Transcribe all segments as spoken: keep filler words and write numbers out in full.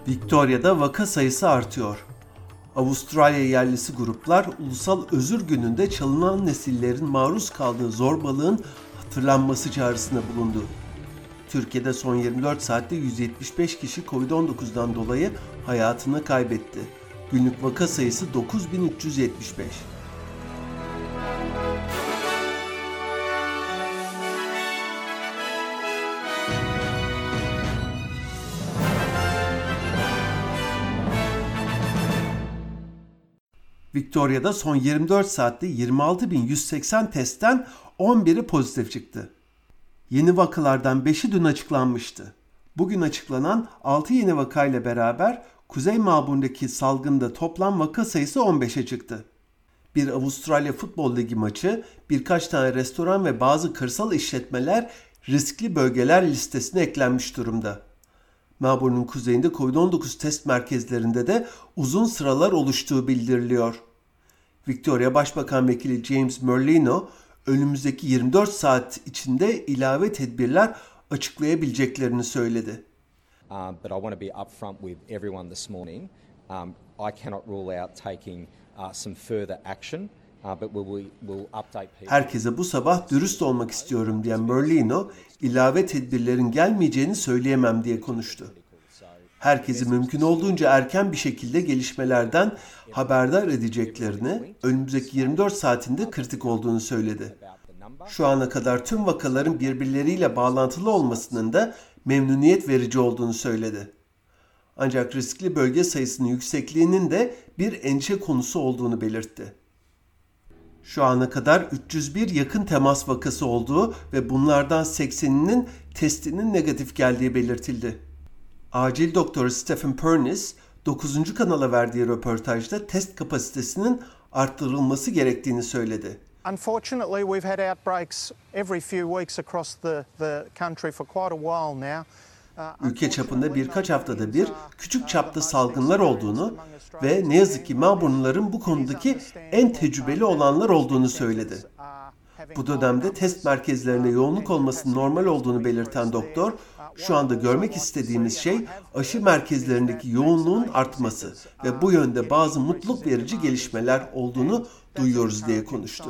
Victoria'da vaka sayısı artıyor. Avustralya yerlisi gruplar Ulusal Özür Günü'nde çalınan nesillerin maruz kaldığı zorbalığın hatırlanması çağrısında bulundu. Türkiye'de son yirmi dört saatte yüz yetmiş beş kişi kovid on dokuzdan dolayı hayatını kaybetti. Günlük vaka sayısı dokuz bin üç yüz yetmiş beş. Victoria'da son yirmi dört saatte yirmi altı bin yüz seksen testten on biri pozitif çıktı. Yeni vakalardan beşi dün açıklanmıştı. Bugün açıklanan altı yeni vakayla beraber Kuzey Melbourne'deki salgında toplam vaka sayısı on beşe çıktı. Bir Avustralya Futbol Ligi maçı, birkaç tane restoran ve bazı kırsal işletmeler riskli bölgeler listesine eklenmiş durumda. Melbourne'un kuzeyinde kovid on dokuz test merkezlerinde de uzun sıralar oluştuğu bildiriliyor. Victoria Başbakan Vekili James Merlino, önümüzdeki yirmi dört saat içinde ilave tedbirler açıklayabileceklerini söyledi. Um, but I want to be upfront with everyone this morning. Um, I cannot rule out taking uh, some further action. Uh, but we will, will update people. Herkese bu sabah dürüst olmak istiyorum diyen Merlino, ilave tedbirlerin gelmeyeceğini söyleyemem diye konuştu. Herkesi mümkün olduğunca erken bir şekilde gelişmelerden haberdar edeceklerini, önümüzdeki yirmi dört saatinde kritik olduğunu söyledi. Şu ana kadar tüm vakaların birbirleriyle bağlantılı olmasının da memnuniyet verici olduğunu söyledi. Ancak riskli bölge sayısının yüksekliğinin de bir endişe konusu olduğunu belirtti. Şu ana kadar üç yüz bir yakın temas vakası olduğu ve bunlardan sekseninin testinin negatif geldiği belirtildi. Acil doktoru Stephen Pernis, dokuzuncu kanala verdiği röportajda test kapasitesinin arttırılması gerektiğini söyledi. Unfortunately, we've had outbreaks every few weeks across the the country for quite a while now. Ülke çapında birkaç haftada bir küçük çapta salgınlar olduğunu ve ne yazık ki Melbourne'luların bu konudaki en tecrübeli olanlar olduğunu söyledi. Bu dönemde test merkezlerinde yoğunluk olmasının normal olduğunu belirten doktor, şu anda görmek istediğimiz şey aşı merkezlerindeki yoğunluğun artması ve bu yönde bazı mutluluk verici gelişmeler olduğunu duyuyoruz diye konuştu.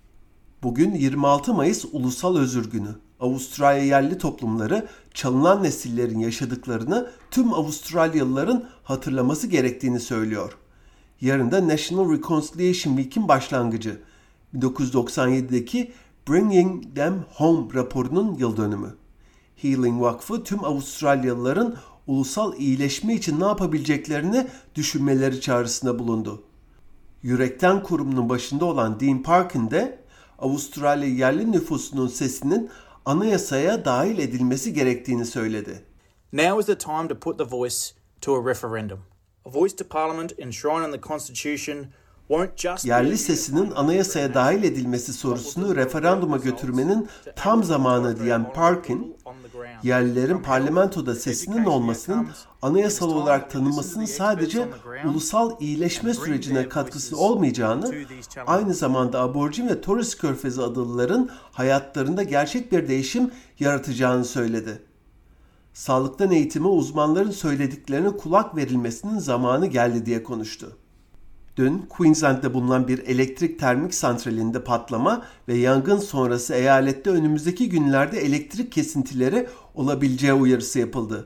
Bugün yirmi altı Mayıs Ulusal Özür Günü. Avustralya yerli toplumları çalınan nesillerin yaşadıklarını tüm Avustralyalıların hatırlaması gerektiğini söylüyor. Yarın da National Reconciliation Week'in başlangıcı. bin dokuz yüz doksan yedideki Bringing Them Home raporunun yıl dönümü. Healing Vakfı tüm Avustralyalıların ulusal iyileşme için ne yapabileceklerini düşünmeleri çağrısında bulundu. Yürekten kurumunun başında olan Dean Parkin de Avustralya yerli nüfusunun sesinin anayasaya dahil edilmesi gerektiğini söyledi. Now is the time to put the voice to a referendum. A voice to Parliament enshrined in the Constitution won't just... Yerli sesinin anayasaya dahil edilmesi sorusunu referanduma götürmenin tam zamanı diyen Parkin, yerlilerin parlamentoda sesinin olmasının anayasal olarak tanınmasının sadece ulusal iyileşme sürecine katkısı olmayacağını, aynı zamanda Aborjin ve Torres Körfezi adalıların hayatlarında gerçek bir değişim yaratacağını söyledi. Sağlıktan eğitime uzmanların söylediklerine kulak verilmesinin zamanı geldi diye konuştu. Dün Queensland'de bulunan bir elektrik termik santralinde patlama ve yangın sonrası eyalette önümüzdeki günlerde elektrik kesintileri olabileceği uyarısı yapıldı.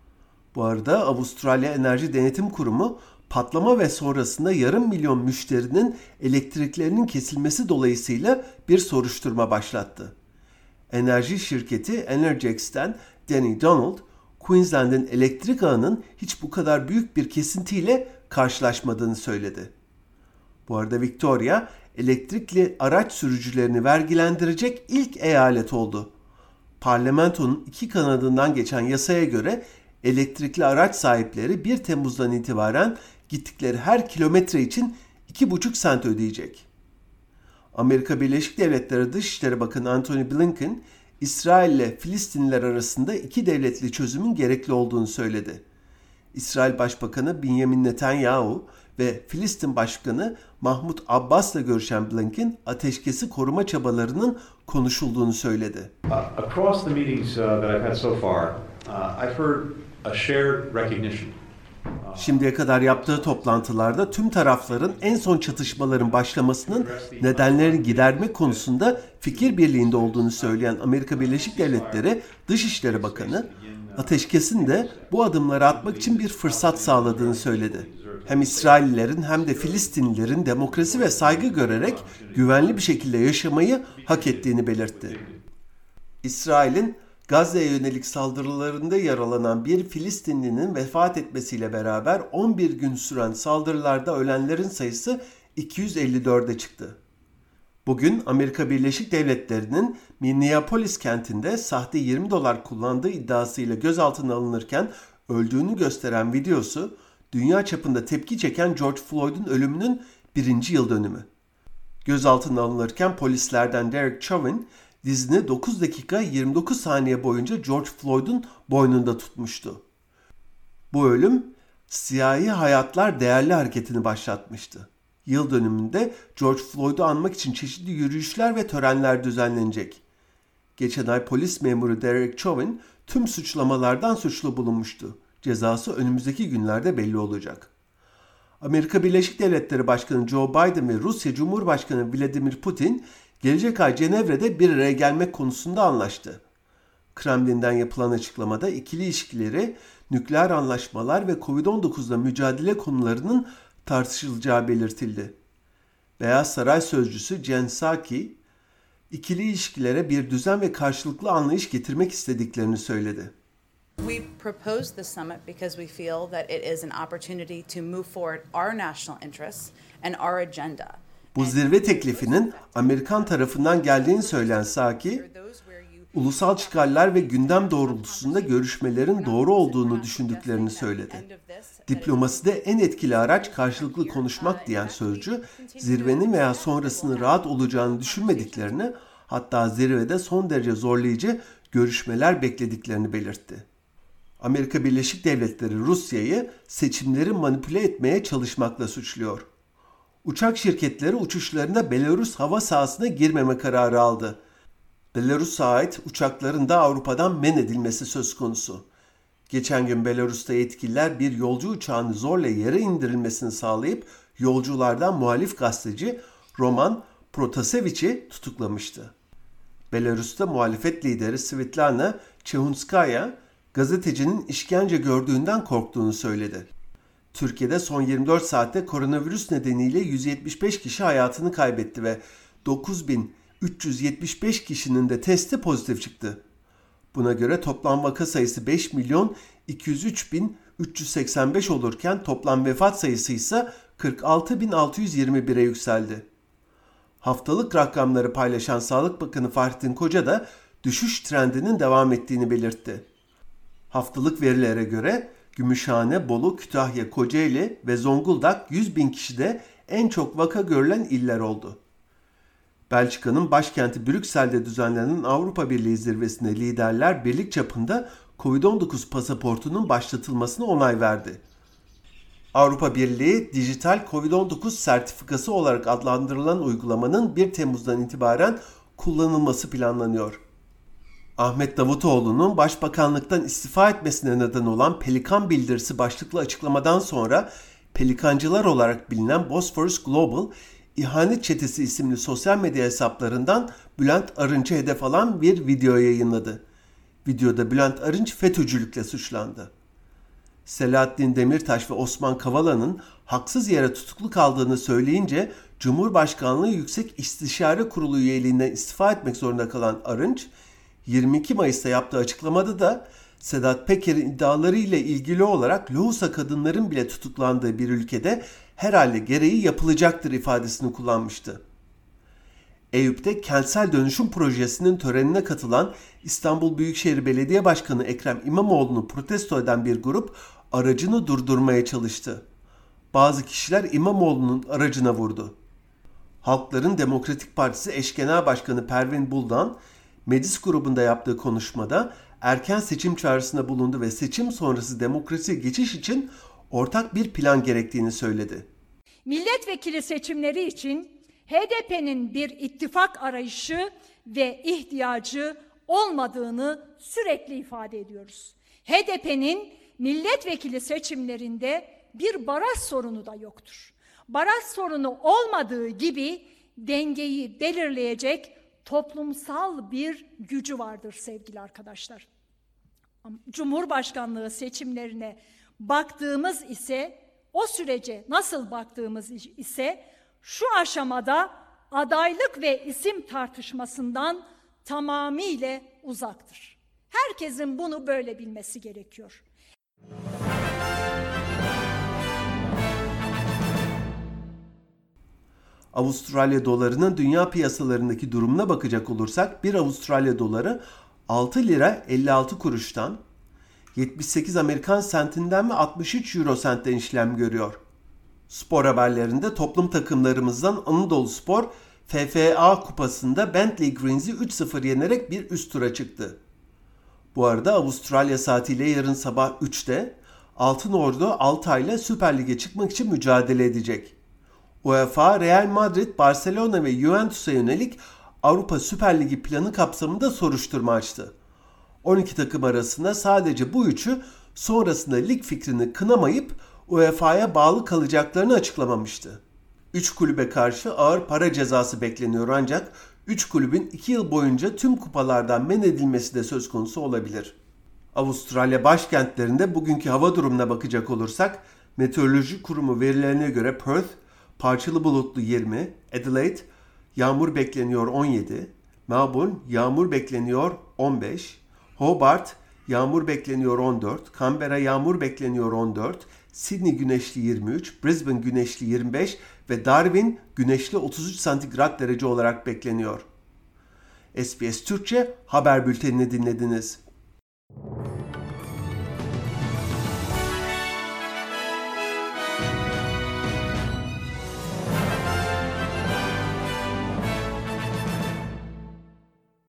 Bu arada Avustralya Enerji Denetim Kurumu patlama ve sonrasında yarım milyon müşterinin elektriklerinin kesilmesi dolayısıyla bir soruşturma başlattı. Enerji şirketi Energex'ten Danny Donald, Queensland'in elektrik ağının hiç bu kadar büyük bir kesintiyle karşılaşmadığını söyledi. Bu arada Victoria, elektrikli araç sürücülerini vergilendirecek ilk eyalet oldu. Parlamentonun iki kanadından geçen yasaya göre elektrikli araç sahipleri bir Temmuz'dan itibaren gittikleri her kilometre için iki buçuk sent ödeyecek. Amerika Birleşik Devletleri Dışişleri Bakanı Antony Blinken, İsrail ile Filistinliler arasında iki devletli çözümün gerekli olduğunu söyledi. İsrail Başbakanı Benjamin Netanyahu ve Filistin Başkanı Mahmut Abbas'la görüşen Blinken, ateşkesi koruma çabalarının konuşulduğunu söyledi. Uh, across the meetings uh, that I've had so far, uh, I've heard a shared recognition Şimdiye kadar yaptığı toplantılarda tüm tarafların en son çatışmaların başlamasının nedenlerini gidermek konusunda fikir birliğinde olduğunu söyleyen Amerika Birleşik Devletleri Dışişleri Bakanı, ateşkesin de bu adımları atmak için bir fırsat sağladığını söyledi. Hem İsraillilerin hem de Filistinlilerin demokrasi ve saygı görerek güvenli bir şekilde yaşamayı hak ettiğini belirtti. İsrail'in Gazze'ye yönelik saldırılarında yaralanan bir Filistinlinin vefat etmesiyle beraber on bir gün süren saldırılarda ölenlerin sayısı iki yüz elli dörde çıktı. Bugün Amerika Birleşik Devletleri'nin Minneapolis kentinde sahte yirmi dolar kullandığı iddiasıyla gözaltına alınırken öldüğünü gösteren videosu, dünya çapında tepki çeken George Floyd'un ölümünün birinci yıl dönümü. Gözaltına alınırken polislerden Derek Chauvin, dizini dokuz dakika yirmi dokuz saniye boyunca George Floyd'un boynunda tutmuştu. Bu ölüm, Siyahi Hayatlar Değerli hareketini başlatmıştı. Yıl dönümünde George Floyd'u anmak için çeşitli yürüyüşler ve törenler düzenlenecek. Geçen ay polis memuru Derek Chauvin tüm suçlamalardan suçlu bulunmuştu. Cezası önümüzdeki günlerde belli olacak. Amerika Birleşik Devletleri Başkanı Joe Biden ve Rusya Cumhurbaşkanı Vladimir Putin gelecek ay Cenevre'de bir araya gelmek konusunda anlaştı. Kremlin'den yapılan açıklamada ikili ilişkileri, nükleer anlaşmalar ve kovid on dokuzla mücadele konularının tartışılacağı belirtildi. Beyaz Saray Sözcüsü Jen Psaki, ikili ilişkilere bir düzen ve karşılıklı anlayış getirmek istediklerini söyledi. We proposed this summit because we feel that it is an opportunity to move forward our national interests and our agenda. Bu zirve teklifinin Amerikan tarafından geldiğini söyleyen Psaki, ulusal çıkarlar ve gündem doğrultusunda görüşmelerin doğru olduğunu düşündüklerini söyledi. Diplomaside en etkili araç karşılıklı konuşmak diyen sözcü, zirvenin veya sonrasının rahat olacağını düşünmediklerini, hatta zirvede son derece zorlayıcı görüşmeler beklediklerini belirtti. Amerika Birleşik Devletleri Rusya'yı seçimleri manipüle etmeye çalışmakla suçluyor. Uçak şirketleri uçuşlarında Belarus hava sahasına girmeme kararı aldı. Belarus'a ait uçakların da Avrupa'dan men edilmesi söz konusu. Geçen gün Belarus'ta yetkililer bir yolcu uçağını zorla yere indirilmesini sağlayıp yolculardan muhalif gazeteci Roman Protasevic'i tutuklamıştı. Belarus'ta muhalefet lideri Svetlana Tsikhanouskaya, gazetecinin işkence gördüğünden korktuğunu söyledi. Türkiye'de son yirmi dört saatte koronavirüs nedeniyle yüz yetmiş beş kişi hayatını kaybetti ve dokuz bin üç yüz yetmiş beş kişinin de testi pozitif çıktı. Buna göre toplam vaka sayısı beş milyon iki yüz üç bin üç yüz seksen beş olurken toplam vefat sayısı ise kırk altı bin altı yüz yirmi bire yükseldi. Haftalık rakamları paylaşan Sağlık Bakanı Fahrettin Koca da düşüş trendinin devam ettiğini belirtti. Haftalık verilere göre Gümüşhane, Bolu, Kütahya, Kocaeli ve Zonguldak yüz bin kişide en çok vaka görülen iller oldu. Belçika'nın başkenti Brüksel'de düzenlenen Avrupa Birliği zirvesinde liderler birlik çapında kovid on dokuz pasaportunun başlatılmasına onay verdi. Avrupa Birliği dijital kovid on dokuz sertifikası olarak adlandırılan uygulamanın bir Temmuz'dan itibaren kullanılması planlanıyor. Ahmet Davutoğlu'nun başbakanlıktan istifa etmesine neden olan Pelikan bildirisi başlıklı açıklamadan sonra Pelikancılar olarak bilinen Bosphorus Global, İhanet Çetesi isimli sosyal medya hesaplarından Bülent Arınç'ı hedef alan bir video yayınladı. Videoda Bülent Arınç FETÖ'cülükle suçlandı. Selahattin Demirtaş ve Osman Kavala'nın haksız yere tutuklu kaldığını söyleyince Cumhurbaşkanlığı Yüksek İstişare Kurulu üyeliğinden istifa etmek zorunda kalan Arınç, yirmi iki Mayıs'ta yaptığı açıklamada da Sedat Peker'in iddiaları ile ilgili olarak lohusa kadınların bile tutuklandığı bir ülkede herhalde gereği yapılacaktır ifadesini kullanmıştı. Eyüp'te kentsel dönüşüm projesinin törenine katılan İstanbul Büyükşehir Belediye Başkanı Ekrem İmamoğlu'nu protesto eden bir grup aracını durdurmaya çalıştı. Bazı kişiler İmamoğlu'nun aracına vurdu. Halkların Demokratik Partisi eş genel başkanı Pervin Buldan, Meclis grubunda yaptığı konuşmada erken seçim çağrısında bulundu ve seçim sonrası demokrasiye geçiş için ortak bir plan gerektiğini söyledi. Milletvekili seçimleri için H D P'nin bir ittifak arayışı ve ihtiyacı olmadığını sürekli ifade ediyoruz. H D P'nin milletvekili seçimlerinde bir baraj sorunu da yoktur. Baraj sorunu olmadığı gibi dengeyi belirleyecek toplumsal bir gücü vardır sevgili arkadaşlar. Cumhurbaşkanlığı seçimlerine baktığımız ise, o sürece nasıl baktığımız ise şu aşamada adaylık ve isim tartışmasından tamamıyla uzaktır. Herkesin bunu böyle bilmesi gerekiyor. Avustralya dolarının dünya piyasalarındaki durumuna bakacak olursak bir Avustralya doları altı lira elli altı kuruştan, yetmiş sekiz Amerikan sentinden ve altmış üç euro sentten işlem görüyor. Spor haberlerinde toplum takımlarımızdan Anadolu Spor F F A kupasında Bentley Greens'i üç sıfır yenerek bir üst tura çıktı. Bu arada Avustralya saatiyle yarın sabah üçte Altınordu Altay'la Süper Lig'e çıkmak için mücadele edecek. UEFA, Real Madrid, Barcelona ve Juventus'a yönelik Avrupa Süper Ligi planı kapsamında soruşturma açtı. on iki takım arasında sadece bu üçü sonrasında lig fikrini kınamayıp U E F A'ya bağlı kalacaklarını açıklamamıştı. üç kulübe karşı ağır para cezası bekleniyor ancak üç kulübün iki yıl boyunca tüm kupalardan men edilmesi de söz konusu olabilir. Avustralya başkentlerinde bugünkü hava durumuna bakacak olursak Meteoroloji Kurumu verilerine göre Perth parçalı bulutlu yirmi, Adelaide yağmur bekleniyor on yedi, Melbourne yağmur bekleniyor on beş, Hobart yağmur bekleniyor on dört, Canberra yağmur bekleniyor on dört, Sydney güneşli yirmi üç, Brisbane güneşli yirmi beş ve Darwin güneşli otuz üç santigrat derece olarak bekleniyor. S B S Türkçe haber bültenini dinlediniz.